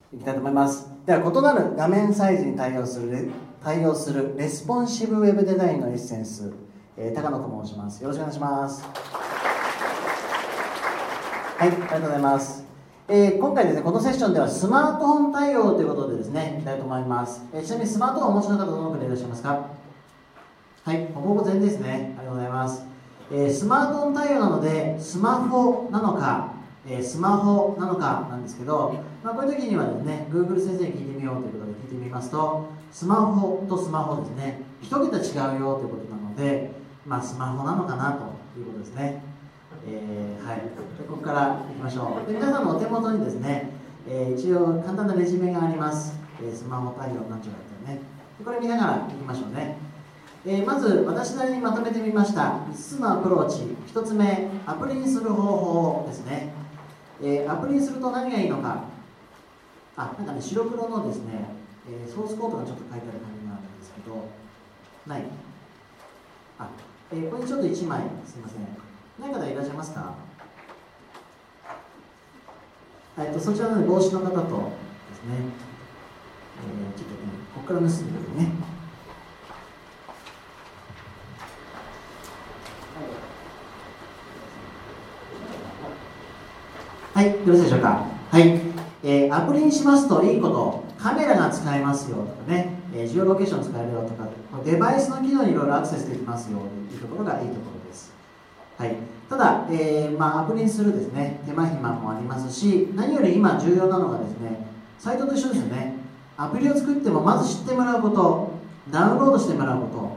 いきたいと思います。では、異なる画面サイズに対応するレスポンシブウェブデザインのエッセンス、高野と申します。よろしくお願いします。はい、ありがとうございます。今回ですね、このセッションではスマートフォン対応ということでですね、いきたいと思います。ちなみにスマートフォンをお持ちの方、どのくらいいらっしゃいますか？はい、ほぼほぼ全員ですね。ありがとうございます。スマートフォン対応なので、スマホなのか、スマホなのかなんですけど、こういう時にはですね、Google 先生に聞いてみようということで聞いてみますと、スマホとスマホですね、一桁違うよということなので、スマホなのかなということですね。はい、ここからいきましょう。で、皆さんのお手元にですね、一応簡単なレジュメがあります。スマホ対応なんちゅうかってね、これ見ながらいきましょうね。まず私なりにまとめてみました5つのアプローチ。1つ目、アプリにする方法ですね。アプリにすると何がいいのか。なんかね、白黒のですね、ソースコードがちょっと書いてある感じなんですけど、ない。これにちょっと1枚、すみません。何方いらっしゃいますか？そちらの帽子の方とですね、ちょっとね、ここから結んでくるね。はい、よろしいでしょうか。はい、アプリにしますといいこと、カメラが使えますよとかね、ジオロケーション使えるよとか、デバイスの機能にいろいろアクセスできますよというところがいいところです。はい、ただ、アプリにするですね、手間暇もありますし、何より今重要なのがですね、サイトと一緒ですよね。アプリを作ってもまず知ってもらうこと、ダウンロードしてもらうこと、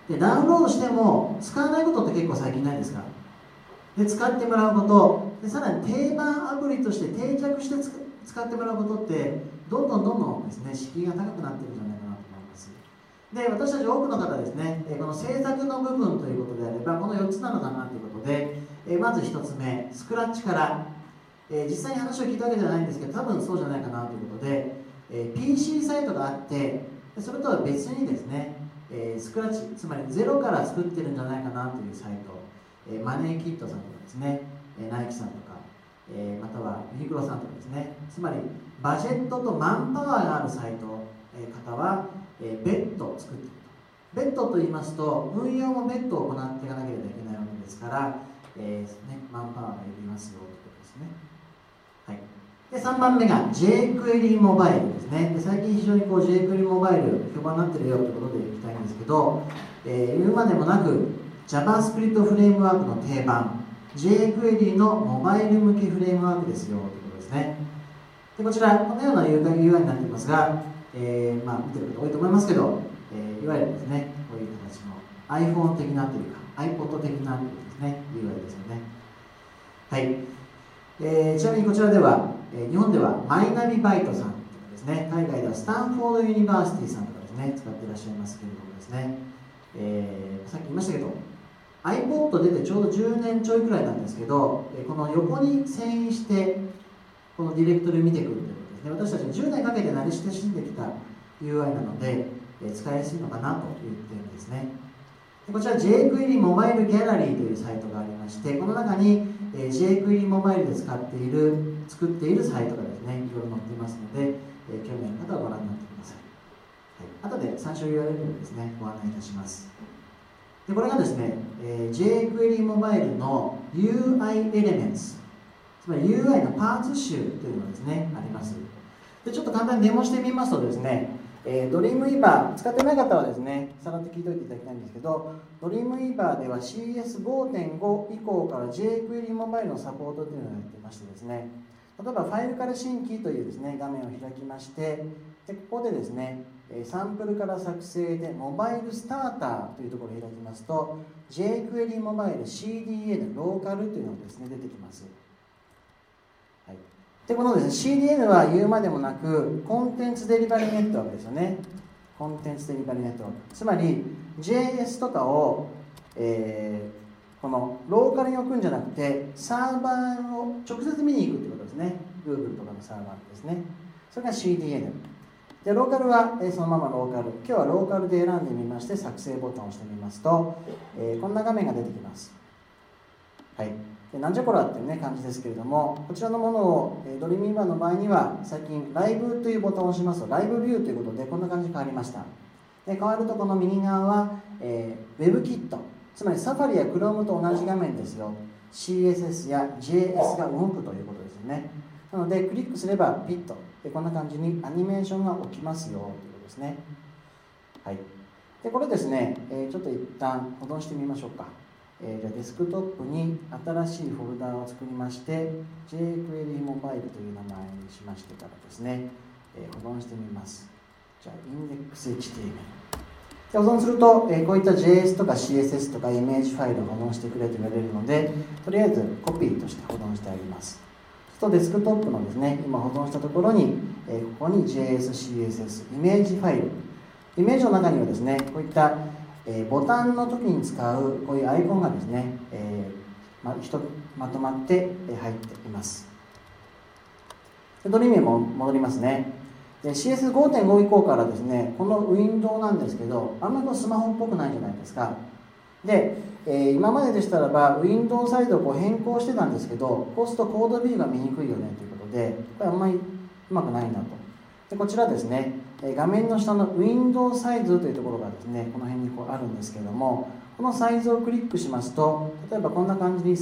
でダウンロードしても使わないことって結構最近ないですか？で、使ってもらうことで、さらに定番アプリとして定着して使ってもらうことってどんどんですね、敷居が高くなっているんじゃないかなと思います。で、私たち多くの方ですね、この制作の部分ということであればこの4つなのかなということで、まず1つ目、スクラッチから、実際に話を聞いたわけじゃないんですけど、多分そうじゃないかなということで、PC サイトがあって、それとは別にですね、スクラッチ、つまりゼロから作ってるんじゃないかなというサイト、マネーキットさんとかですね、ナイキさんとか、またはユニクロさんとかですね、つまりバジェットとマンパワーがあるサイト、方は、別途作っていると。別途と言いますと、運用も別途行っていかなければいけないわけですから、マンパワーがいりますよということですね。はい、で3番目が jQuery モバイルですね。で、最近非常にjQuery モバイル評判になってるよということでいきたいんですけど、言うまでもなくJavaScript フレームワークの定番 jQuery のモバイル向けフレームワークですよということですね。で、こちらこのような UI になっていますが、見てる方多いと思いますけど、いわゆるですね、こういう形の iPhone 的なというか iPod 的なというですね、UI ですよね。はい、ちなみにこちらでは、日本ではマイナビバイトさんとかですね、海外ではスタンフォードユニバーシティさんとかですね、使っていらっしゃいますけれどもですね、さっき言いましたけど iPod 出てちょうど10年ちょいくらいなんですけど、この横に遷移してこのディレクトリを見てくるということですね。私たち10年かけて慣れ親しんできた UI なので、使いやすいのかなという点ですね。で、こちら jQuery モバイルギャラリーというサイトがありまして、この中に、jQuery モバイルで作っているサイトがですね、いろいろ載っていますので、興味ある方はご覧になってください。後で参照 URL をですね、ご案内いたします。で、これがですね、jQuery モバイルの UI エレメンツ、つまり UI のパーツ集というのがですね、あります。で、ちょっと簡単にデモしてみますとですね、ドリームウィーバー使ってない方はですね、さらっと聞いておいていただきたいんですけど、ドリームウィーバーでは CS5.5 以降から jQuery モバイルのサポートというのをやっていましてですね、例えばファイルから新規というですね、画面を開きまして、で、ここでですね、サンプルから作成でモバイルスターターというところを開きますと jQuery モバイル CDN ローカルというのがですね、出てきます。はい、で、このですね、CDN は言うまでもなくコンテンツデリバリーネットワークですよね。コンテンツデリバリーネットワーク、つまり JS とかを、このローカルに置くんじゃなくてサーバーを直接見に行くということですね。 Google とかのサーバーですね。それが CDN で、ローカルはそのままローカル、今日はローカルで選んでみまして作成ボタンを押してみますと、こんな画面が出てきます。はい、 なんじゃこらっていう、ね、感じですけれども、こちらのものをドリームイーバーの場合には最近ライブというボタンを押しますとライブビューということでこんな感じに変わりました。で変わるとこの右側は、WebKit、つまりサファリや Chrome と同じ画面ですよ。 CSS や JS が動くということですよね。なのでクリックすればピッとこんな感じにアニメーションが起きますよということですね。はい、でこれですね、ちょっと一旦保存してみましょうか。じゃあデスクトップに新しいフォルダを作りまして jQuery モバイルという名前にしましてからですね、保存してみます。じゃあ index.html で保存すると、こういった JS とか CSS とかイメージファイルを保存してくれと言われるので、とりあえずコピーとして保存してあげます。そうするとデスクトップのですね、今保存したところに、ここに JS、CSS、イメージファイル、イメージの中にはですね、こういったボタンの時に使うこういうアイコンがですね、まとまって入っています。ドリームにも戻りますね。CS5.5 以降からですね、このウィンドウなんですけど、あんまりスマホっぽくないじゃないですか。で、今まででしたらばウィンドウサイドをこう変更してたんですけど、こうするとコードビューが見にくいよねということで、これあんまりうまくないなと。でこちらですね、画面の下のウィンドウサイズというところがですね、この辺にこうあるんですけども、このサイズをクリックしますと、例えばこんな感じに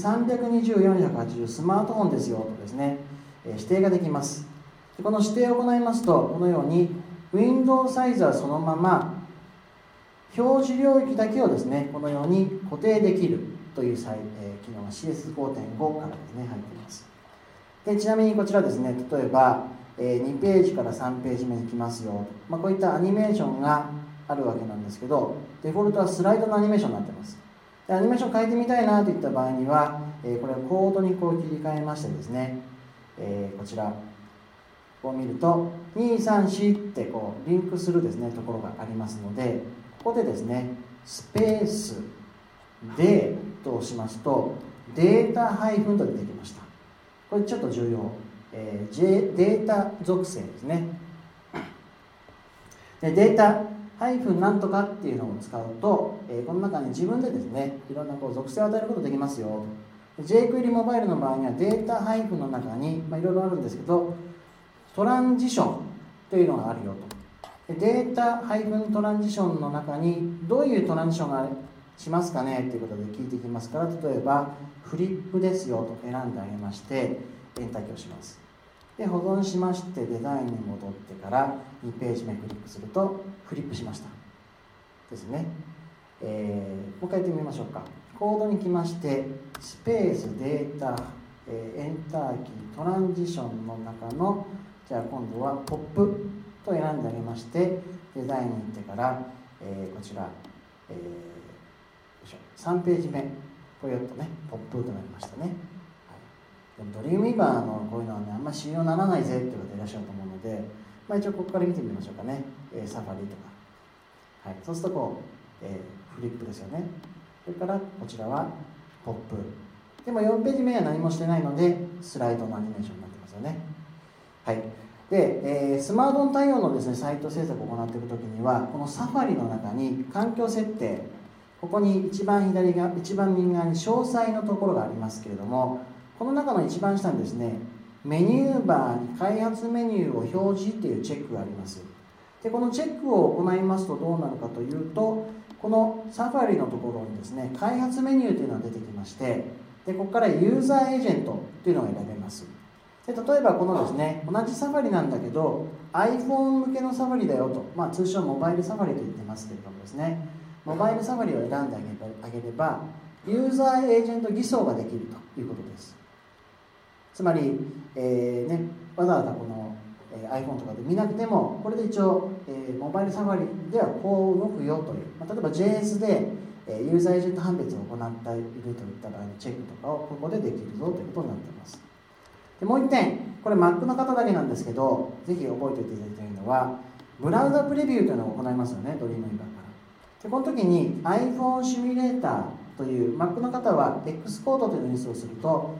320×480スマートフォンですよとですね、指定ができます。でこの指定を行いますと、このようにウィンドウサイズはそのまま表示領域だけをですね、このように固定できるという機能が CS5.5 からですね、入っています。でちなみにこちらですね、例えば2ページから3ページ目に来ますよ、こういったアニメーションがあるわけなんですけど、デフォルトはスライドのアニメーションになっています。でアニメーション変えてみたいなといった場合には、これをコードにこう切り替えましてですね、こちらを見ると234ってこうリンクするですねところがありますので、ここでですねスペースでと押しますとデータハイフンと出てきました。これちょっと重要、データ属性ですね。でデータハイフンなんとかっていうのを使うと、この中に自分でですねいろんなこう属性を与えることができますよ。jQuery モバイルの場合にはデータハイフンの中に、いろいろあるんですけど、トランジションというのがあるよと。データハイフントランジションの中にどういうトランジションがしますかねということで聞いていきますから、例えばフリップですよと選んであげましてエンターキーをします。で保存しましてデザインに戻ってから2ページ目クリックするとフリップしましたですね。もう一回やってみましょうか。コードに来ましてスペースデータ、エンターキートランジションの中の、じゃあ今度はポップと選んであげましてデザインに行ってから、こちら、3ページ目ぽよっとねポップとなりましたね。はい、でもドリームイーバーのこういうのはねあんまり信用ならないぜっていう方いらっしゃると思うので、一応ここから見てみましょうかね。サファリとか、はい、そうするとこう、フリップですよね。それからこちらはポップでも4ページ目は何もしてないのでスライドのアニメーションになってますよね。はい、で、スマートフォン対応のですねサイト制作を行っていくときにはこのサファリの中に環境設定、ここに一番右側に詳細のところがありますけれども、この中の一番下にですねメニューバーに開発メニューを表示っていうチェックがあります。でこのチェックを行いますとどうなるかというと、このサファリのところにですね開発メニューというのが出てきまして、でここからユーザーエージェントというのが選べます。で例えばこのですね同じサファリなんだけど iPhone 向けのサファリだよと、通称モバイルサファリと言ってますけれどもですね、モバイルサファリを選んであげればユーザーエージェント偽装ができるということです。つまり、わざわざこの、iPhone とかで見なくてもこれで一応、モバイルサファリではこう動くよという、例えば JS で、ユーザーエージェント判別を行っているといった場合のチェックとかをここでできるぞということになっています。でもう一点、これ Mac の方だけなんですけど、ぜひ覚えておいていただきたいのはブラウザプレビューというのを行いますよね、ドリームイーバーから。でこの時に iPhone シミュレーターという Mac の方は X コードというのをインストールすると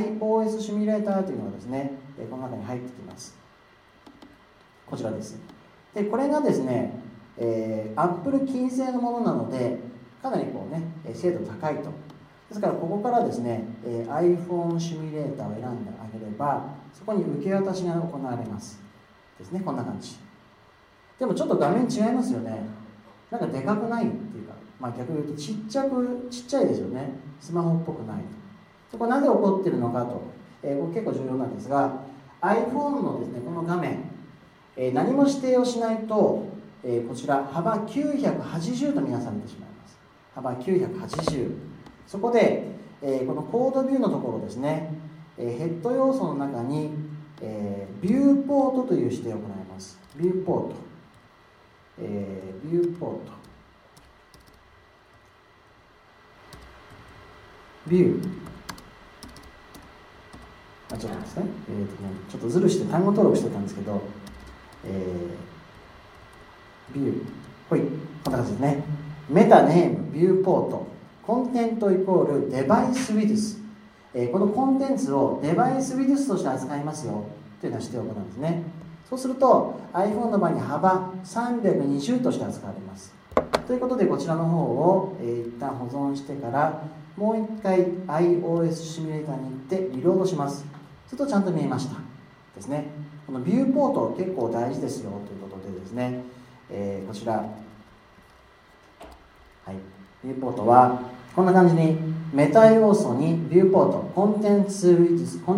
iOS シミュレーターというのがですねこの中に入ってきます。こちらです。でこれがですね、Apple 金製のものなのでかなりこうね精度高いと。 ですからここからですね、iPhone シミュレーターを選んであげれば、そこに受け渡しが行われますですね。こんな感じでもちょっと画面違いますよね。なんかでかくないっていうか、逆に言うとちっちゃいですよね。スマホっぽくないと。これなぜ起こっているのかと、これ結構重要なんですが、 iPhone のですねこの画面、何も指定をしないと、こちら幅980とみなされてしまいます。幅980。そこで、このコードビューのところですね、ヘッド要素の中に、ビューポートという指定を行います。ビューポート、ビューポート、ビュー、ちょっとですね、ちょっとずるして単語登録してたんですけど、ビュー、ほい、こんな感じですね。メタネーム、ビューポート、コンテントイコールデバイスウィドス、このコンテンツをデバイスウィドスとして扱いますよというような指定を行うんですね。そうすると iPhone の場合に幅320として扱われます。ということでこちらの方を、一旦保存してからもう一回 iOS シミュレーターに行ってリロードします。するとちゃんと見えましたですね。このビューポート結構大事ですよということでですね、こちら、はい、ビューポートはこんな感じにメタ要素にビューポート、コンテンツイコールウィドスイコ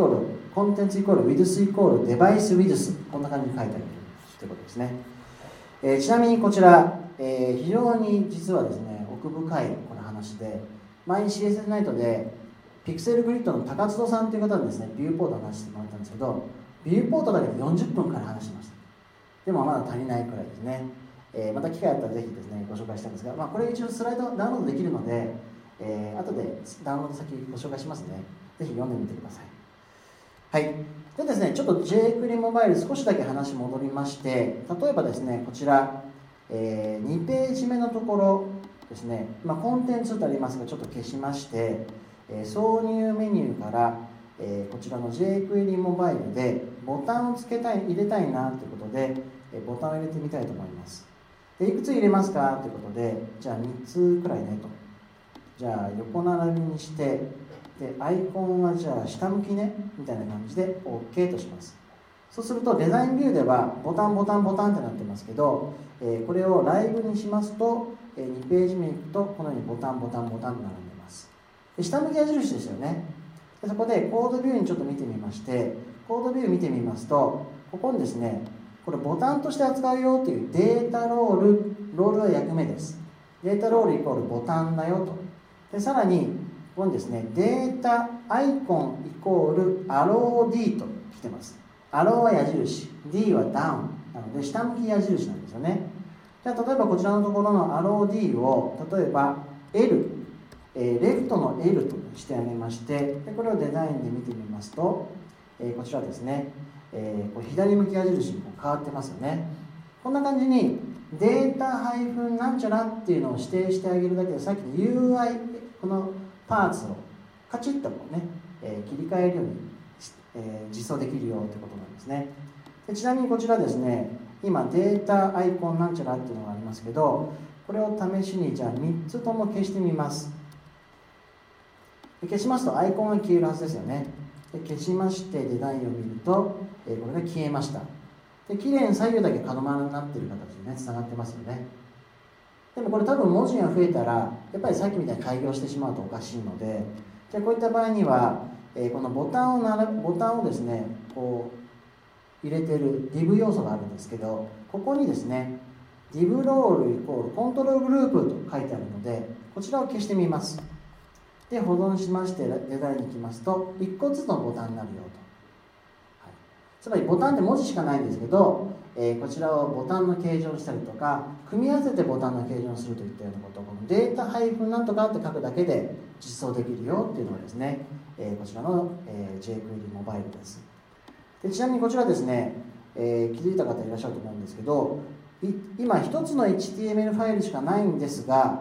ールデバイスウィドス、こんな感じに書いてあるということですね。ちなみにこちら、非常に実はですね奥深いこの話で、前に CSS ナイトでピクセルグリッドの高津戸さんという方にですねビューポートの話してもらったんですけど、ビューポートだけで40分から話してました。でもまだ足りないくらいですね。また機会あったらぜひですねご紹介したいんですが、これ一応スライドダウンロードできるので、後でダウンロード先ご紹介しますね。ぜひ読んでみてください。はい。でですね、ちょっと jQuery モバイル少しだけ話戻りまして、例えばですねこちら、2ページ目のところですね、コンテンツとありますがちょっと消しまして、挿入メニューから、こちらの jQuery モバイルでボタンを入れたいなということで、ボタンを入れてみたいと思います。でいくつ入れますかということで、じゃあ3つくらいねと。じゃあ横並びにして、でアイコンはじゃあ下向きねみたいな感じで OK とします。そうするとデザインビューではボタンボタンボタンってなってますけど、これをライブにしますと、2ページ目に行くとこのようにボタンボタンボタンと並んでます。で下向き矢印ですよね。でそこでコードビューにちょっと見てみまして、コードビュー見てみますと、ここにですねこれボタンとして扱うよというデータロールは役目です。データロールイコールボタンだよと。でさらにここにですねデータアイコンイコールアロー D と来てます。アローは矢印、 D はダウンなので下向き矢印なんですよね。じゃあ例えばこちらのところのアロー D を例えば L、レフトの L としてあげまして、でこれをデザインで見てみますと、こちらですね、これ左向き矢印に変わってますよね。こんな感じにデータハイフンなんちゃらっていうのを指定してあげるだけで、さっきの UI このパーツをカチッとこうね、切り替えるように、実装できるよということなんですね。でちなみにこちらですね、今データアイコンなんちゃらっていうのがありますけど、これを試しにじゃあ3つとも消してみます。で消しますとアイコンが消えるはずですよね。で消しましてデザインを見ると、これが消えました。で綺麗に左右だけ角丸になっている形でねつながってますよね。でもこれ多分文字が増えたらやっぱりさっきみたいに改行してしまうとおかしいので、じゃあこういった場合には、このボタンをですねこう入れてる div 要素があるんですけど、ここにですね div ロールイコールコントロールグループと書いてあるので、こちらを消してみます。で保存しましてデザインに行きますと1個ずつのボタンになるよと、つまりボタンって文字しかないんですけど、こちらをボタンの形状にしたりとか組み合わせてボタンの形状にするといったようなことをこのデータハイフンなんとかって書くだけで実装できるよっていうのがですね、こちらの、jQuery モバイルです。でちなみにこちらですね、気づいた方いらっしゃると思うんですけど、今一つの HTML ファイルしかないんですが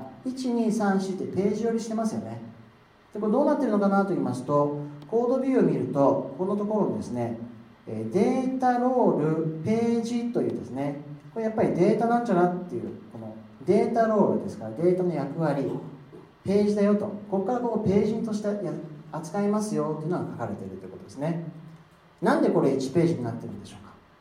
1234 ってページ寄りしてますよね。でこれどうなっているのかなと言いますと、コードビューを見るとこのところにですねデータロールページというですね、これやっぱりデータなんちゃらっていうこのデータロールですからデータの役割ページだよと、ここからここページとして扱いますよっていうのが書かれているということですね。なんでこれ1ページになってるんでしょ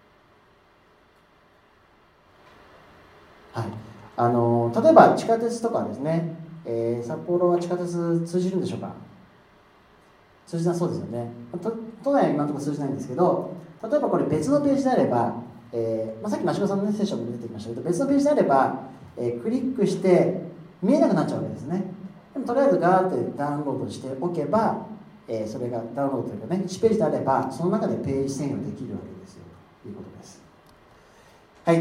うか。はい、例えば地下鉄とかですね、札幌は地下鉄通じるんでしょうか。通じなそうですよね。都内は今のところ通じないんですけど、例えばこれ別のページであれば、さっき真柴さんの、ね、セッションも出てきましたけど、別のページであれば、クリックして見えなくなっちゃうわけですね。でもとりあえずガーッてダウンロードしておけば、それがダウンロードというかね、1ページであればその中でページ遷移できるわけですよということです。はい、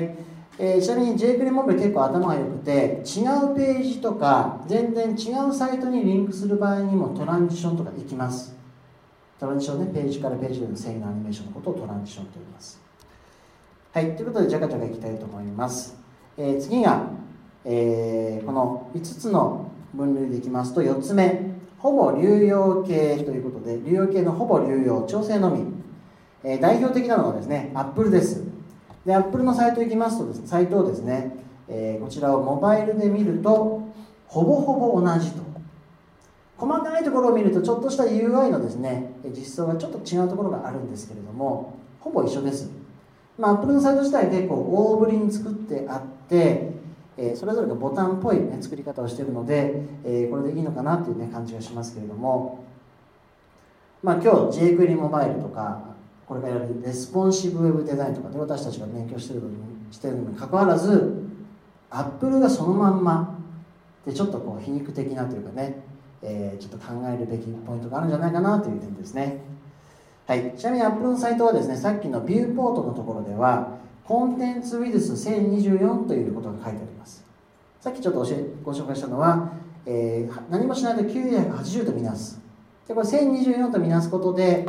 ちなみに jQuery モビル結構頭が良くて、違うページとか全然違うサイトにリンクする場合にもトランジションとかできます。トランジションね、ページからページへの遷移のアニメーションのことをトランジションと言います。はい、ということでジャカジャカいきたいと思います。次が、この5つの分類でいきますと、4つ目、ほぼ流用形ということで、流用形のほぼ流用、調整のみ、代表的なのがですね、Apple です。で、Apple のサイト行きますとですね、サイトをですね、こちらをモバイルで見ると、ほぼほぼ同じと。細かいところを見ると、ちょっとした UI のですね、実装がちょっと違うところがあるんですけれども、ほぼ一緒です。Apple のサイト自体結構大ぶりに作ってあって、それぞれがボタンっぽい、ね、作り方をしているので、これでいいのかなっていう、ね、感じがしますけれども、今日 jQuery モバイルとかこれからやるレスポンシブウェブデザインとかで私たちが勉強しているのにかかわらず、Apple がそのまんまでちょっとこう皮肉的なというかね、ちょっと考えるべきポイントがあるんじゃないかなという点ですね。はい、ちなみに Apple のサイトはですね、さっきのビューポートのところではコンテンツウィズス1024ということが書いてあります。さっきちょっとご紹介したのは、何もしないと980とみなす。でこれ1024とみなすことで、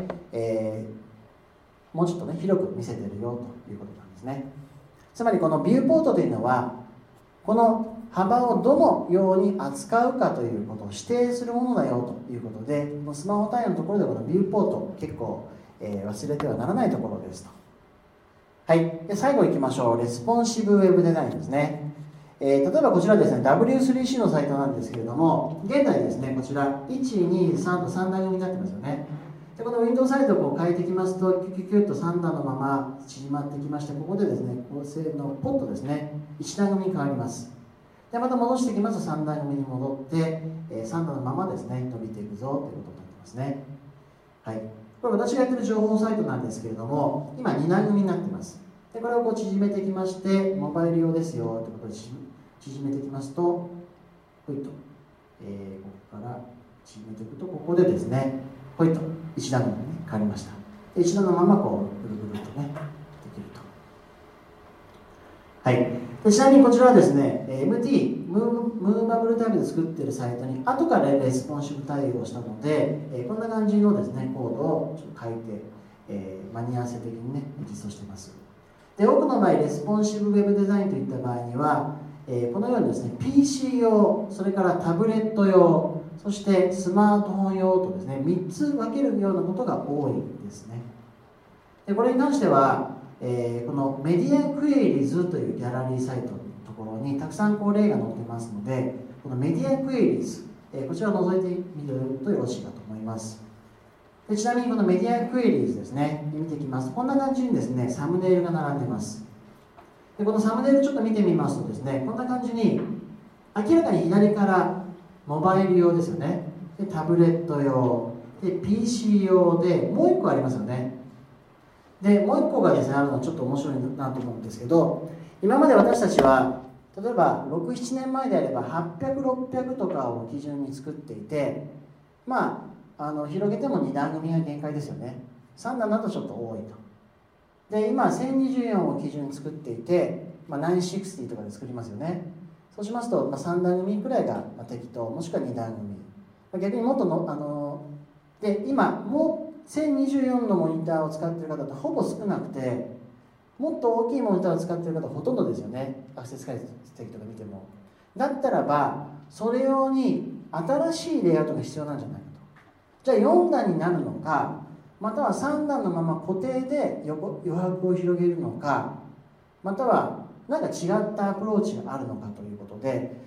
もうちょっとね広く見せてるよということなんですね。つまりこのビューポートというのは、この幅をどのように扱うかということを指定するものだよということで、このスマホ対応のところでこのビューポート結構、忘れてはならないところですと。はい、で最後いきましょう。レスポンシブウェブデザインですね。例えばこちらですね、W3C のサイトなんですけれども、現在ですね、こちら1、2、3と3段組になってますよね。でこのウィンドウサイドをこう変えていきますと、キュキュキュッと3段のまま縮まってきまして、ここでですね、構成のポットですね、1段組に変わります。でまた戻していきますと3段組に戻って、3段のままですね、伸びていくぞということになってますね。はい、これ私がやってる情報サイトなんですけれども、今2段組になっています。でこれをこう縮めていきまして、モバイル用ですよということで縮めていきますと、こいと、ここから縮めていくと、ここでですね、こいと1段組に変わりました。で1段のままこうぐるぐるとねできると。はい、でちなみにこちらはですね、MT ムーバブルタイプで作っているサイトに後からレスポンシブ対応したので、こんな感じのですねコードをちょっと書いて、間に合わせ的にね実装しています。で多くの場合レスポンシブウェブデザインといった場合には、このようにですね PC 用、それからタブレット用、そしてスマートフォン用とですね3つ分けるようなことが多いですね。でこれに関しては、このメディアクエリーズというギャラリーサイトのところにたくさんこう例が載ってますので、このメディアクエリーズ、こちらを覗いてみるとよろしいかと思います。でちなみにこのメディアクエリーズですね、見ていきますとこんな感じにですねサムネイルが並んでます。でこのサムネイルちょっと見てみますとですね、こんな感じに明らかに左からモバイル用ですよね、でタブレット用で PC 用でもう1個ありますよね。でもう1個がですねあるのはちょっと面白いなと思うんですけど、今まで私たちは例えば 6,7 年前であれば800、600とかを基準に作っていて、広げても2段組が限界ですよね。3段だとちょっと多いと。で今1024を基準に作っていて、960とかで作りますよね。そうしますと、3段組くらいが適当、もしくは2段組、逆にもっとので今もう1024のモニターを使っている方ってほぼ少なくて、もっと大きいモニターを使っている方ほとんどですよね。アクセス解析とか見ても。だったらばそれ用に新しいレイアウトが必要なんじゃないかと。じゃあ4段になるのか、または3段のまま固定で余白を広げるのか、または何か違ったアプローチがあるのかということで、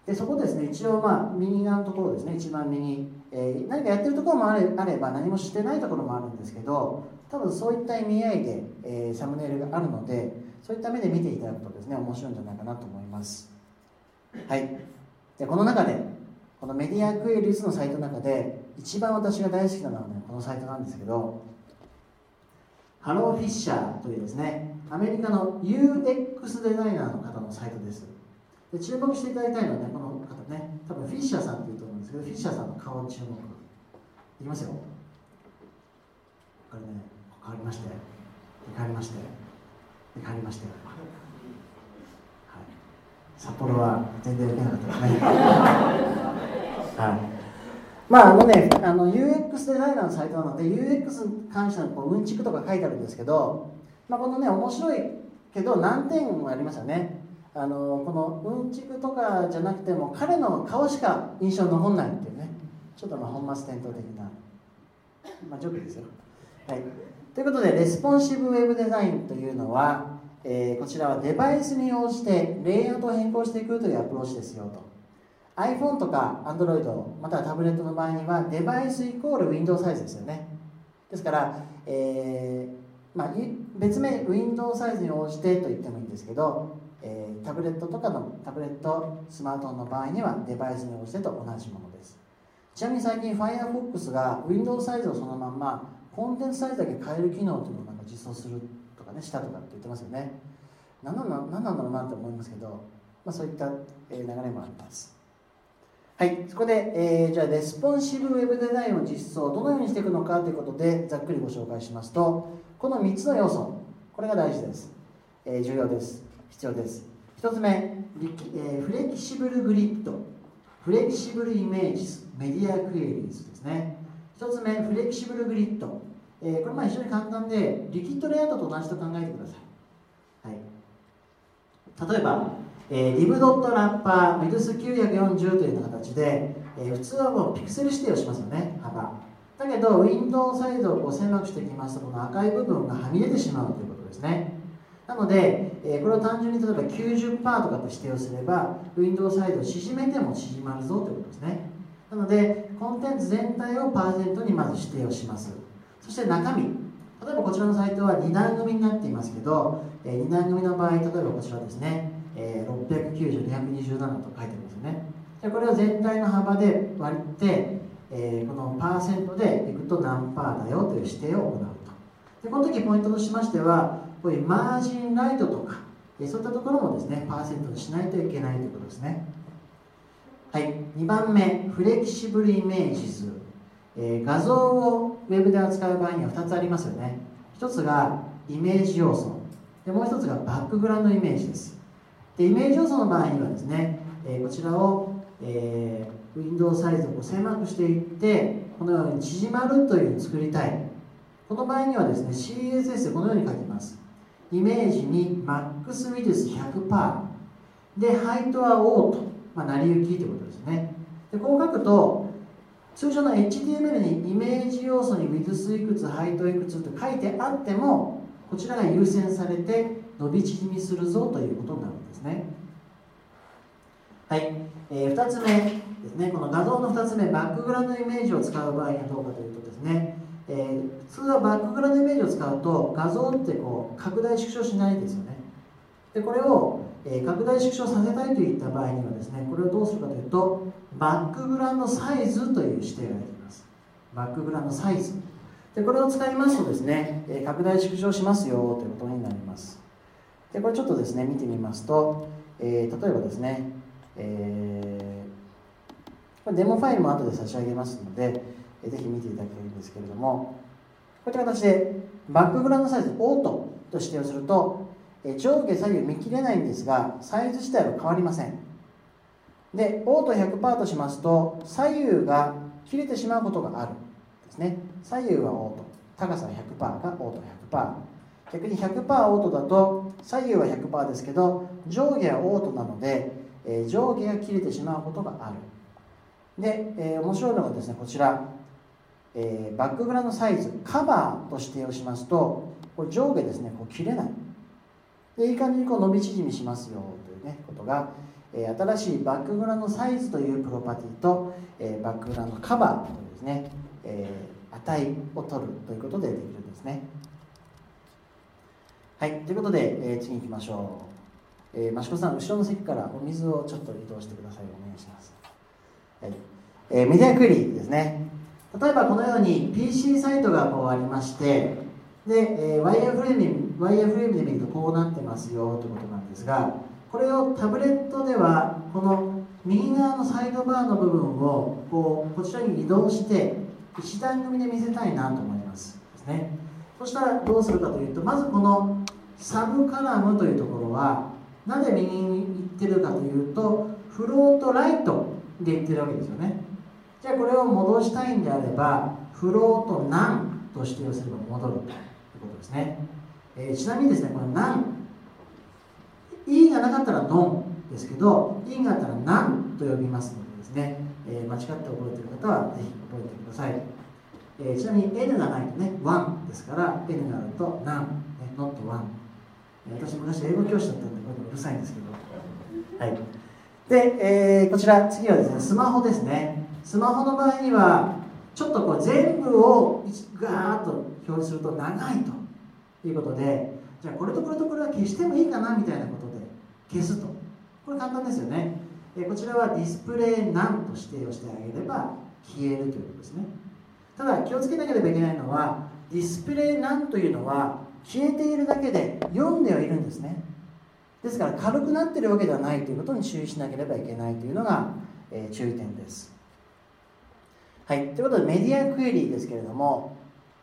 でそこですね、一応右側のところですね、一番右、何かやってるところもあれば何もしてないところもあるんですけど、多分そういった意味合いで、サムネイルがあるので、そういった目で見ていただくとですね、面白いんじゃないかなと思います。はい。でこの中でこのメディアクエリーズのサイトの中で一番私が大好きなのはね、このサイトなんですけど、ハローフィッシャーというですね、アメリカの UX デザイナーの方のサイトです。で注目していただきたいのはね、この方ね、多分フィッシャーさんっていうと思うんですけど、フィッシャーさんの顔に注目。いきますよ。これね、変わりまして、変わりまして、変わりまして、はい、札幌は全然受けなかったですね。はい。UX デザイナーのサイトなので UX に関してのうんちくとか書いてあるんですけど、このね、面白いけど難点もありますよね。このうんちくとかじゃなくても彼の顔しか印象に残んないっていうね、ちょっと本末転倒的な、ジョークですよ。はい。ということで、レスポンシブウェブデザインというのは、こちらはデバイスに応じてレイアウトを変更していくというアプローチですよと。iPhone とか Android またはタブレットの場合にはデバイスイコールウィンドウサイズですよね。ですから、別名ウィンドウサイズに応じてと言ってもいいんですけど、タブレット、スマートフォンの場合にはデバイスに応じてと同じものです。ちなみに最近 Firefox がウィンドウサイズをそのまんまコンテンツサイズだけ変える機能というのを実装するとかね、したとかって言ってますよね。何なんだろうなと思いますけど、そういった流れもあります。はい、そこで、じゃあレスポンシブウェブデザインを実装どのようにしていくのかということでざっくりご紹介しますと、この3つの要素、これが大事です。重要です。必要です。1つ目、フレキシブルグリッド、フレキシブルイメージズ、メディアクエリーズですね。1つ目、フレキシブルグリッド、これ非常に簡単でリキッドレイアウトと同じと考えてください。はい、例えばdiv.wrapper width940 というような形で、普通はもうピクセル指定をしますよね、幅。だけどウィンドウサイズを狭くしていきますと、この赤い部分がはみ出てしまうということですね。なので、これを単純に例えば 90% とかと指定をすればウィンドウサイズを縮めても縮まるぞということですね。なのでコンテンツ全体をパーセントにまず指定をします。そして中身、例えばこちらのサイトは2段組になっていますけど、2段組の場合、例えばこちらですね、690、227と書いてありますよね。でこれを全体の幅で割って、このパーセントでいくと何パーだよという指定を行うと。でこの時ポイントとしましては、こういうマージンライトとか、そういったところもですね、パーセントにしないといけないということですね。はい、2番目、フレキシブルイメージズ。画像をウェブで扱う場合には2つありますよね。1つがイメージ要素で、もう1つがバックグラウンドイメージです。でイメージ要素の場合にはですね、こちらを、ウィンドウサイズを狭くしていってこのように縮まるという作りたい。この場合にはですね、 CSS でこのように書きます。イメージに MAX ウィドス 100% でハイトはオート、成り行きということですね。でこう書くと通常の HTML にイメージ要素に width いくつ、ハイトいくつと書いてあっても、こちらが優先されて伸び縮みするぞということになるんですね。はい、2つ目ですね、この画像の2つ目、バックグラウンドイメージを使う場合はどうかというとですね、普通はバックグラウンドイメージを使うと画像って拡大縮小しないですよね。でこれを拡大縮小させたいといった場合にはですね、これをどうするかというと、バックグラウンドサイズという指定ができます。バックグラウンドサイズで、これを使いますとですね、拡大縮小しますよということになります。でこれちょっとですね、見てみますと、例えばですね、これデモファイルも後で差し上げますので、ぜひ見ていただけるんですけれども、こういった形でバックグラウンドサイズオートと指定をすると、上下左右見切れないんですがサイズ自体は変わりません。でオート 100% としますと左右が切れてしまうことがあるですね。左右はオート、高さは 100% がオート 100%、 逆に 100% オートだと左右は 100% ですけど上下はオートなので、上下が切れてしまうことがある。で、面白いのがですね、こちら、バックグラウンドサイズカバーと指定をしますと、これ上下ですね、切れないでいい感じに伸び縮みしますよという、ことが、 新しいバックグラウンドサイズというプロパティと、バックグラウンドカバーというですね、値を取るということでできるんですね。はい、ということで、次に行きましょう。益子さん、後ろの席からお水をちょっと移動してください。お願いします。はい、メディアクエリーですね。例えばこのように PC サイトがこうありまして、で、ワイヤーフレームで見るとこうなってますよということなんですが、これをタブレットではこの右側のサイドバーの部分をこちらに移動して一段組で見せたいなと思いますですね。そしたらどうするかというと、まずこのサブカラムというところはなぜ右に行ってるかというと、フローとライトで行ってるわけですよね。じゃあこれを戻したいんであれば、フローとナンと指定をすれば戻るということですね。ちなみにですね、このナン、E がなかったらノンですけど、E があったらナンと呼びますのでですね、間違って覚えている方はぜひ覚えてください。ちなみに N がないとね、1ですから、N があるとナン、not 1。私昔英語教師だったんでこれうるさいんですけど、はい。で、こちら次はですね、スマホですね。スマホの場合にはちょっとこう全部をガーッと表示すると長いということで、じゃあこれとこれとこれは消してもいいかなみたいなことで消すと、これ簡単ですよね。こちらはディスプレイナンと指定をしてあげれば消えるということですね。ただ気をつけなければいけないのは、ディスプレイナンというのは消えているだけで読んではいるんですね。ですから軽くなっているわけではないということに注意しなければいけないというのが、注意点です。はい、ということでメディアクエリーですけれども、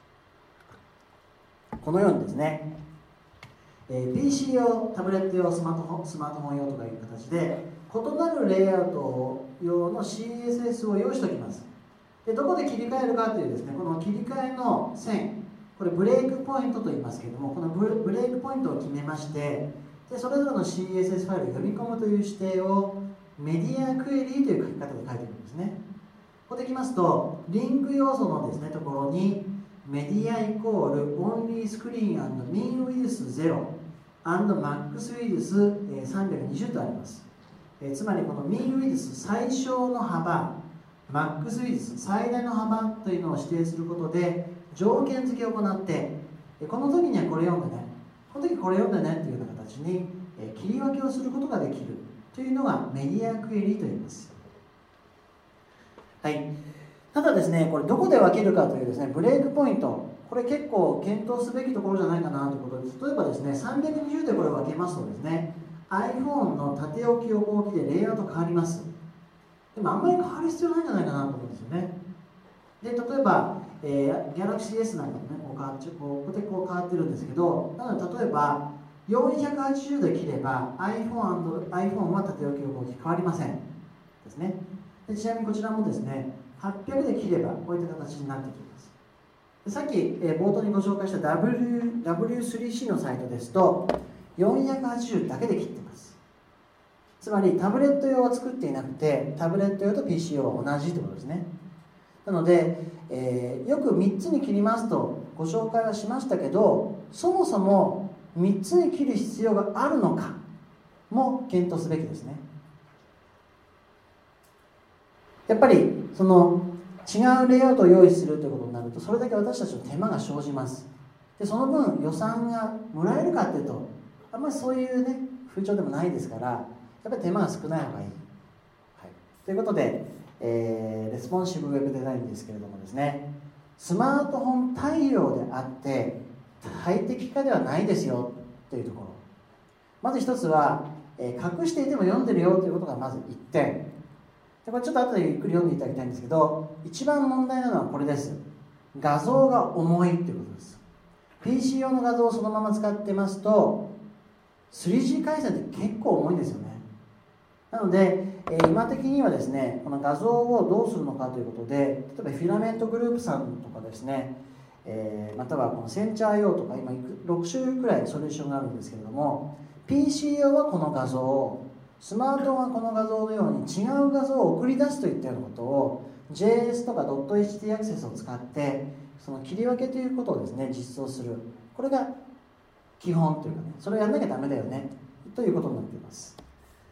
このようにですね、PC 用、タブレット用、スマートフォン用とかいう形で異なるレイアウト用の CSS を用意しておきます。でどこで切り替えるかというですね、この切り替えの線、これブレイクポイントと言いますけれども、このブレイクポイントを決めまして、でそれぞれの CSS ファイルを読み込むという指定をメディアクエリーという書き方で書いていくんですね。ここできますと、リンク要素のですね、ところにメディアイコールオンリースクリーン&ミンウィドス0&マックスウィドス320とあります。つまりこのミンウィドス最小の幅、マックスウィドス最大の幅というのを指定することで条件付けを行って、この時にはこれ読んでね、この時これ読んでねというような形に切り分けをすることができるというのがメディアクエリと言います。はい、ただですね、これどこで分けるかというですね、ブレイクポイント、これ結構検討すべきところじゃないかなということです。例えばですね、320でこれを分けますとですね、iPhone の縦置き横置きでレイアウト変わります。でもあんまり変わる必要ないんじゃないかなと思うんですよね。で例えば、Galaxy S なんかもね、ここでこう変わってるんですけど、なので例えば480で切れば iPhone は縦置き横置き変わりませんですね。でちなみにこちらもですね、800で切ればこういった形になってきます。でさっき、冒頭にご紹介した W3C のサイトですと480だけで切ってます。つまりタブレット用は作っていなくて、タブレット用と PC 用は同じということですね。なので、よく3つに切りますとご紹介はしましたけど、そもそも3つに切る必要があるのかも検討すべきですね。やっぱりその違うレイアウトを用意するということになると、それだけ私たちの手間が生じます。でその分予算がもらえるかというと、あんまりそういうね風潮でもないですから、やっぱり手間が少ない方がいい、はい、ということで、レスポンシブウェブデザインですけれどもですね、スマートフォン対応であって最適化ではないですよというところ。まず一つは、隠していても読んでるよということがまず1点で、これちょっと後でゆっくり読んでいただきたいんですけど、一番問題なのはこれです。画像が重いということです。 PC 用の画像をそのまま使ってますと 3G 回線って結構重いんですよね。なので、今的にはですね、この画像をどうするのかということで、例えばフィラメントグループさんとかですね、またはこのセンチャー用とか今6種類くらいソリューションがあるんですけれども、 PC 用はこの画像を、スマートフォンはこの画像のように違う画像を送り出すといったようなことを JS とか .ht アクセスを使ってその切り分けということをですね実装する、これが基本というかね、それをやんなきゃダメだよねということになっています。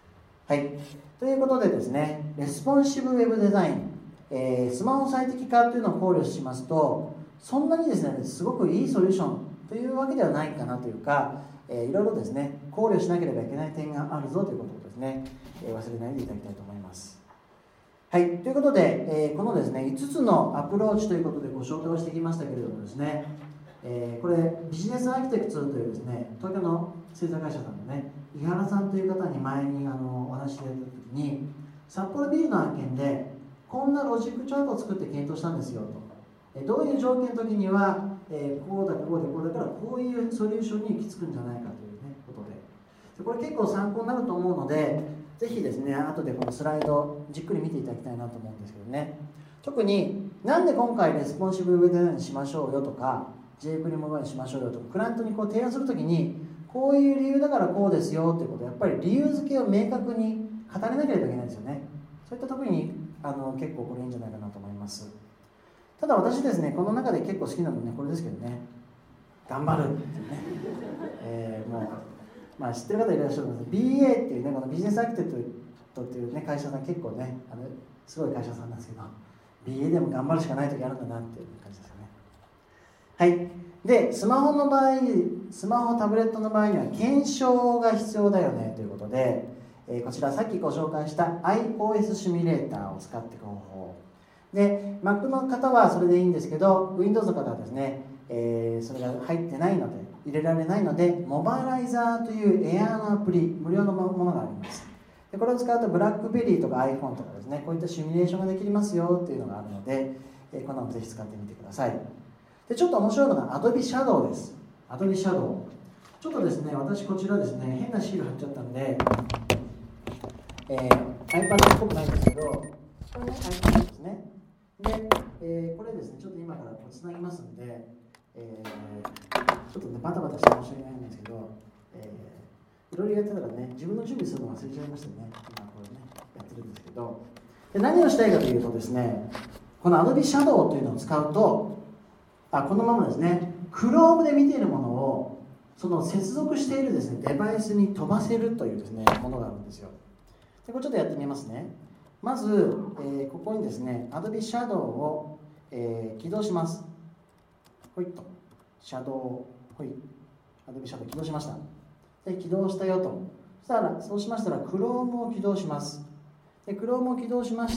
はい、ということでですね、レスポンシブウェブデザイン、スマホ最適化というのを考慮しますと、そんなにですね、すごくいいソリューションというわけではないかなというか、いろいろですね、考慮しなければいけない点があるぞということをですね、忘れないでいただきたいと思います。はい、ということで、このですね、5つのアプローチということでご紹介をしてきましたけれどもですね、これビジネスアーキテクツというですね、東京の制作会社さんのね、井原さんという方に前にお話しいただいたときに、札幌ビルの案件でこんなロジックチャートを作って検討したんですよと、どういう条件の時には、こうだこうでこうだからこういうソリューションに行き着くんじゃないかという、ね、ことで、これ結構参考になると思うので、ぜひですね、後でこのスライドじっくり見ていただきたいなと思うんですけどね、特になんで今回レスポンシブウェブデザインにしましょうよとか J クリモバイルにしましょうよとか、クライアントにこう提案するときにこういう理由だからこうですよということをやっぱり理由付けを明確に語れなければいけないんですよね。そういった時に結構これいいんじゃないかなと思います。ただ私ですね、この中で結構好きなのね、これですけどね、頑張るっていうね、もう、知ってる方いらっしゃるんですけど BA っていうね、このビジネスアーキテクトっていう、ね、会社さん結構ね、すごい会社さんなんですけど、 BA でも頑張るしかない時あるんだなっていう感じですよね。はい、でスマホの場合、スマホタブレットの場合には検証が必要だよねということで、こちらさっきご紹介した iOS シミュレーターを使っていく方法で、 Mac の方はそれでいいんですけど、 Windows の方はですね、それが入ってないので入れられないので、モバライザーというエアーのアプリ、無料のものがあります。でこれを使うと BlackBerry とか iPhone とかですね、こういったシミュレーションができますよっていうのがあるので、こんなのぜひ使ってみてください。でちょっと面白いのが Adobe Shadow です。 Adobe Shadow、 ちょっとですね、私こちらですね、変なシール貼っちゃったんで、iPad っぽくないんですけど、これね iPad ですね。で、これですね、ちょっと今からこうつなぎますんで、ちょっとねバタバタして申し訳ないんですけど、いろいろやってたらね、自分の準備するの忘れちゃいましたね。今これねやってるんですけど、で何をしたいかというとですね、この Adobe Shadow というのを使うと、このままですね、Chrome で見ているものをその接続しているですねデバイスに飛ばせるというですねものがあるんですよ。でこれちょっとやってみますね。まず、ここにですね Adobe Shadow を、起動します。ほいっとシャドウ、ほい Adobe Shadow 起動しました。で起動したよと、そうしましたら Chrome を起動します。で Chrome を起動しまして、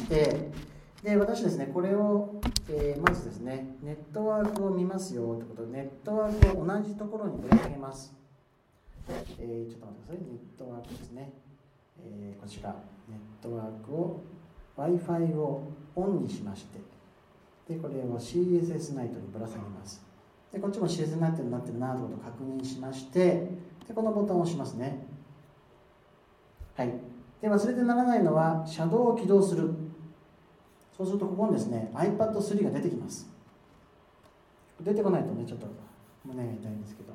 で私ですねこれを、まずですねネットワークを見ますよということで、ネットワークを同じところにぶら下げます。ちょっと待ってください。ネットワークですね、こちらネットワークを Wi-Fi をオンにしまして、でこれを CSS ナイトにぶら下げます。でこっちも CSS ナイトになってるなということを確認しまして、でこのボタンを押しますね。はい。で忘れてならないのはシャドウを起動する。そうするとここにですね iPad3 が出てきます。出てこないとねちょっと胸が痛いんですけど、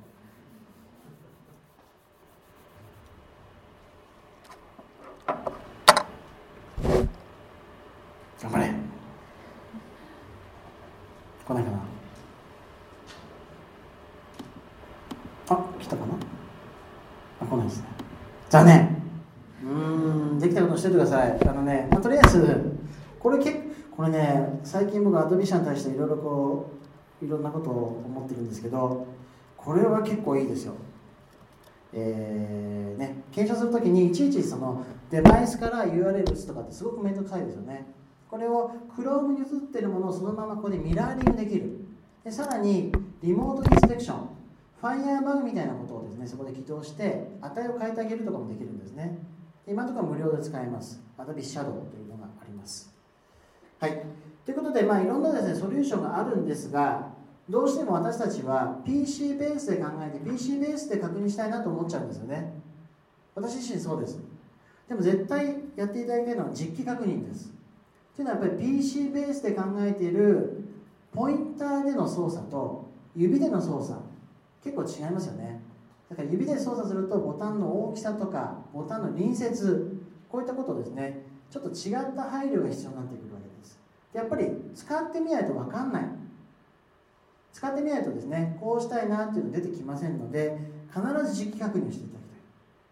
頑張れ。来ないかな。来たかな。来ないですね。残念。できたことしててください。とりあえずこれね、最近僕アドビ社に対していろいろなことを思ってるんですけど、これは結構いいですよ。検証するときにいちいちそのデバイスから URL 打つとかってすごく面倒くさいですよね。これを Chrome に映っているものをそのままここでミラーリングできる。でさらにリモートインスペクション、Firebug みたいなことをですねそこで起動して値を変えてあげるとかもできるんですね。今のところ無料で使えます。 Adobe Shadow というのがあります。はい、ということで、いろんなですねソリューションがあるんですが、どうしても私たちは PC ベースで考えて PC ベースで確認したいなと思っちゃうんですよね。私自身そうです。でも絶対やっていただきたいのは実機確認です。というのはやっぱり PC ベースで考えているポインターでの操作と指での操作結構違いますよね。だから指で操作するとボタンの大きさとかボタンの隣接、こういったことをですねちょっと違った配慮が必要になってくるわけです。でやっぱり使ってみないと分かんない、使ってみないとですねこうしたいなっていうの出てきませんので、必ず実機確認していただき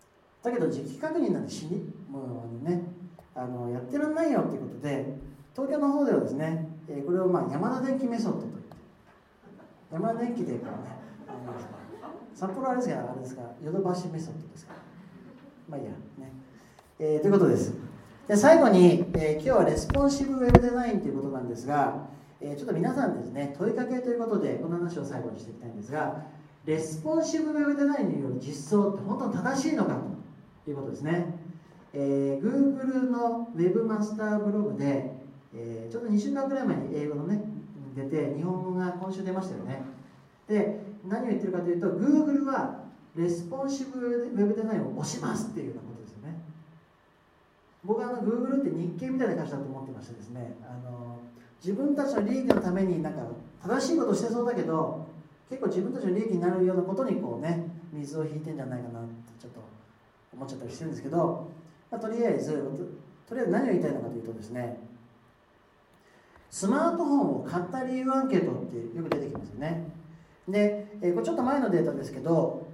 だけど時期確認なんてもうねやってらんないよということで、東京の方ではですね、これを山田電機メソッドといって、山田電機でこうね、札幌あれですか、ヨドバシメソッドですか、いいやね、ということです。で最後に、今日はレスポンシブウェブデザインということなんですが、ちょっと皆さんですね、問いかけということでこの話を最後にしていきたいんですが、レスポンシブウェブデザインによる実装って本当に正しいのかということですね。Google のウェブマスターブログで、ちょっと2週間くらい前に英語のね出て、日本語が今週出ましたよね。で何を言ってるかというと、 Google はレスポンシブウェブデザインを推しますっていうようなことですよね。僕はGoogle って日系みたいな会社だと思ってましてですね、自分たちの利益のために正しいことをしてそうだけど、結構自分たちの利益になるようなことにこうね水を引いてんじゃないかなってちょっと思っちゃったりしてるんですけど、とりあえず何を言いたいのかというとですね、スマートフォンを買った理由アンケートってよく出てきますよね。で、これちょっと前のデータですけど、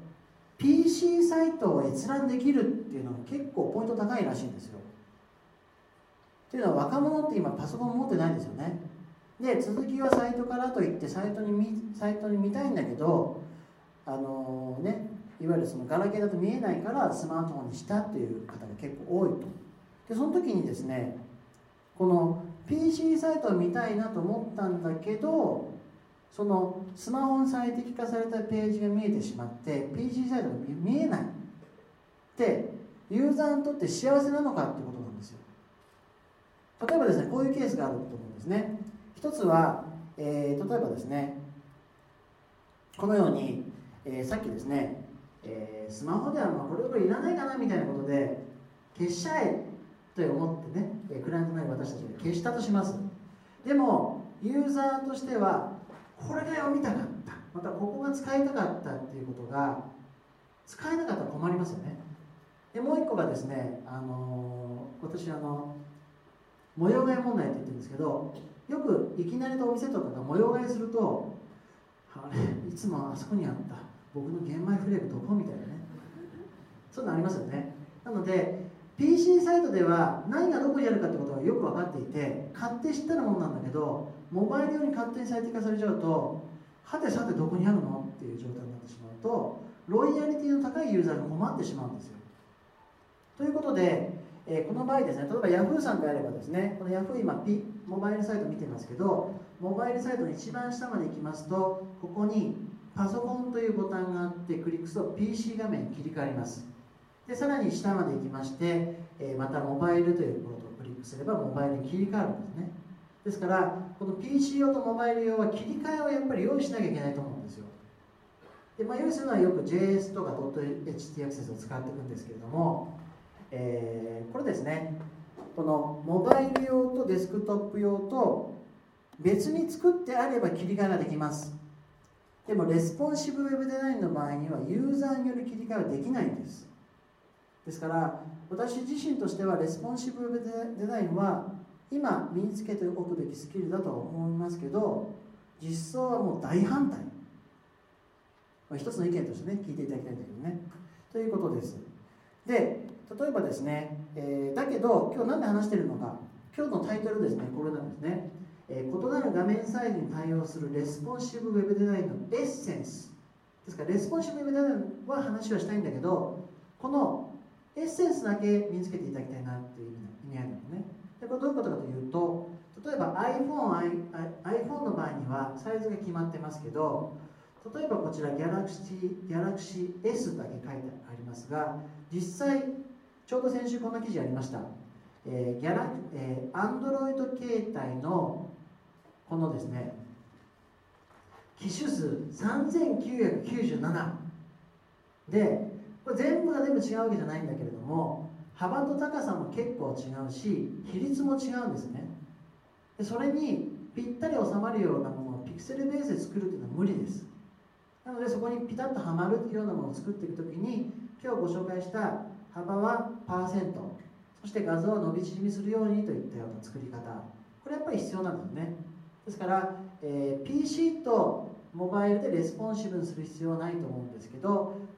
PC サイトを閲覧できるっていうのが結構ポイント高いらしいんですよ。というのは、若者って今パソコン持ってないですよね。で続きはサイトからといってサイトに見たいんだけど、いわゆるそのガラケーだと見えないからスマートフォンにしたっていう方が結構多いと。でその時にですね、この PC サイトを見たいなと思ったんだけど、そのスマホに最適化されたページが見えてしまって PC サイトが見えないってユーザーにとって幸せなのかってことなんですよ。例えばですね、こういうケースがあると思うんですね。一つは、例えばですね、このように、さっきですね、スマホではこれいらないかなみたいなことで消しちゃえと思ってね、クライアントなり私たちが消したとします。でもユーザーとしてはこれが読みたかった、またここが使いたかったっていうことが使えなかったら困りますよね。でもう一個がですね、私模様替え問題って言ってるんですけど、よくいきなりとお店とかが模様替えすると、あれいつもあそこにあった僕の玄米フレークどこみたいなね、そういうのありますよね。なので PC サイトでは何がどこにあるかってことがよく分かっていて、勝手知ってるものなんだけど、モバイル用に勝手に最適化されちゃうと、はてさてどこにあるのっていう状態になってしまうと、ロイヤリティの高いユーザーが困ってしまうんですよ。ということで、この場合ですね、例えば Yahoo さんであればですね、この Yahoo 今モバイルサイト見てますけど、モバイルサイトの一番下まで行きますと、ここにパソコンというボタンがあって、クリックすると PC 画面に切り替わります。でさらに下まで行きまして、またモバイルということをクリックすればモバイルに切り替わるんですね。ですからこの PC 用とモバイル用は切り替えをやっぱり用意しなきゃいけないと思うんですよ。で、用意するのはよく JS とか .ht アクセスを使っていくんですけれども、これですね、このモバイル用とデスクトップ用と別に作ってあれば切り替えができます。でもレスポンシブウェブデザインの場合にはユーザーによる切り替えはできないんです。ですから私自身としてはレスポンシブウェブデザインは今身につけておくべきスキルだと思いますけど、実装はもう大反対。一つの意見としてね、聞いていただきたいんだけどね、ということです。で、例えばですね、だけど今日何で話しているのか、今日のタイトルですね、これなんですね。異なる画面サイズに対応するレスポンシブウェブデザインのエッセンスですから、レスポンシブウェブデザインは話はしたいんだけど、このエッセンスだけ身につけていただきたいなっていう意味合いなのね。でこれどういうことかというと、例えば iPhone の場合にはサイズが決まってますけど、例えばこちら Galaxy S だけ書いてありますが、実際ちょうど先週こんな記事ありました。Android 携帯のこのですね、機種数3997で、これ全部が全部違うわけじゃないんだけれども、幅と高さも結構違うし、比率も違うんですね。でそれにぴったり収まるようなものをピクセルベースで作るというのは無理です。なのでそこにピタッとはまるようなものを作っていくときに、今日ご紹介した幅はパーセント、そして画像を伸び縮みするようにといったような作り方、これやっぱり必要なんですね。ですから、PC とモバイルでレスポンシブにする必要はないと思うんですけど、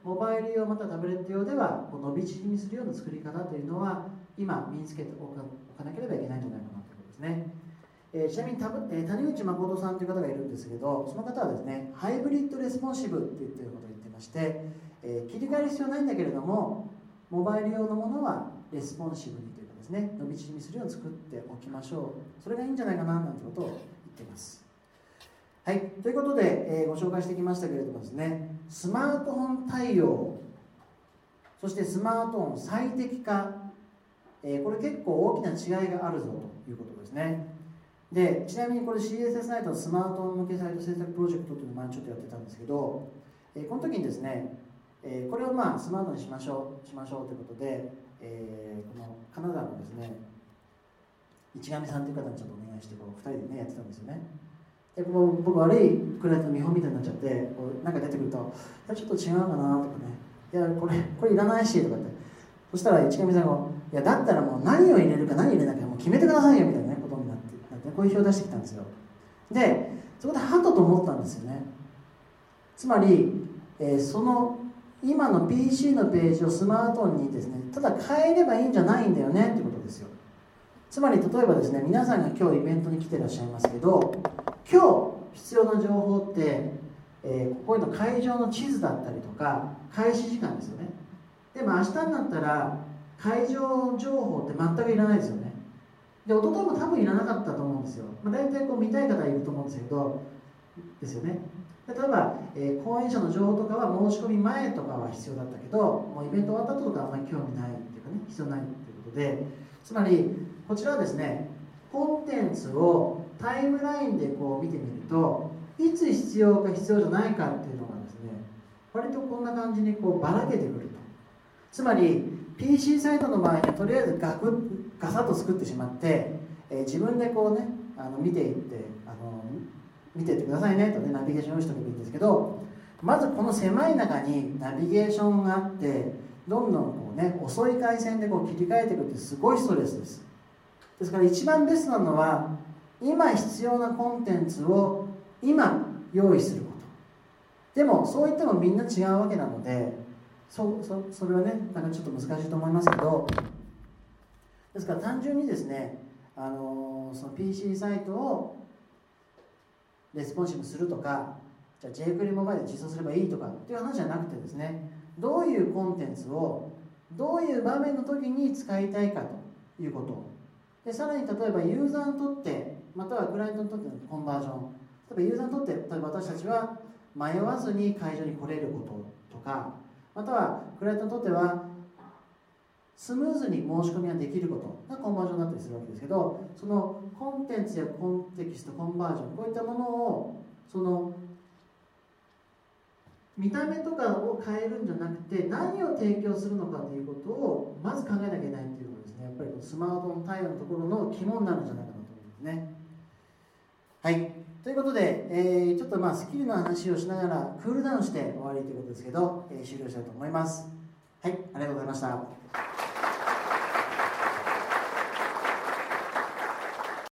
モバイル用またはタブレット用では伸び縮みするような作り方というのは今身につけておかなければいけないんじゃないかなということですね。ちなみに谷口誠さんという方がいるんですけど、その方はですね、ハイブリッドレスポンシブって言ってることを言ってまして、切り替える必要ないんだけれども、モバイル用のものはレスポンシブにというかですね、伸び縮みするように作っておきましょう。それがいいんじゃないかななんてことを言っています。はい、ということで、ご紹介してきましたけれどもですね、スマートフォン対応、そしてスマートフォン最適化、これ結構大きな違いがあるぞということですね。で、ちなみにこれ CSS サイトのスマートフォン向けサイト制作プロジェクトというのを前にちょっとやってたんですけど、この時にですね、これをスマートにしましょうということで、この金沢のですね、市上さんという方にちょっとお願いして2人でねやってたんですよね。で僕悪いクライアントの見本みたいになっちゃってなんか出てくると「ちょっと違うかな」とかね「いやこれいらないし」とかって、そしたら市上さんが「いやだったらもう何を入れるか何入れなきゃもう決めてくださいよ」みたいな、ね、ことになってこういう表を出してきたんですよ。でそこでハトと思ったんですよね。つまり、その今の PC のページをスマートフォンにですねただ変えればいいんじゃないんだよねってことですよ。つまり例えばですね、皆さんが今日イベントに来てらっしゃいますけど、今日必要な情報って、こういうの会場の地図だったりとか開始時間ですよね。でも明日になったら会場情報って全くいらないですよね。で一昨日も多分いらなかったと思うんですよ。大体見たい方いると思うんですけどですよね。例えば、講演者の情報とかは申し込み前とかは必要だったけど、もうイベント終わった後とかあんまり興味ないっていうかね、必要ないっていうことで、つまりこちらはですね、コンテンツをタイムラインで見てみると、いつ必要か必要じゃないかっていうのがですね、割とこんな感じにばらけてくると。つまり PC サイトの場合にはとりあえずガサッと作ってしまって、自分で見ていって見ていってくださいねとね、ナビゲーション用意しておけばいいんですけど、まずこの狭い中にナビゲーションがあって、どんどん遅い回線で切り替えていくってすごいストレスです。ですから一番ベストなのは、今必要なコンテンツを今用意すること。でもそう言ってもみんな違うわけなので、それはね、ちょっと難しいと思いますけど、ですから単純にですね、その PC サイトをレスポンシブするとか、じゃあ jQuery モバイルで実装すればいいとかっていう話じゃなくてですね、どういうコンテンツをどういう場面の時に使いたいかということで、さらに例えばユーザーにとってまたはクライアントにとってのコンバージョン、例えばユーザーにとって、例えば私たちは迷わずに会場に来れることとか、またはクライアントにとってはスムーズに申し込みができることがコンバージョンになったりするわけですけど、そのコンテンツやコンテキスト、コンバージョン、こういったものをその見た目とかを変えるんじゃなくて、何を提供するのかということをまず考えなきゃいけないというのがですね、やっぱりスマートフォン対応のところの肝になるんじゃないかなと思うんですね。はい、ということで、ちょっとスキルの話をしながらクールダウンして終わりということですけど、終了したいと思います。はい、ありがとうございました。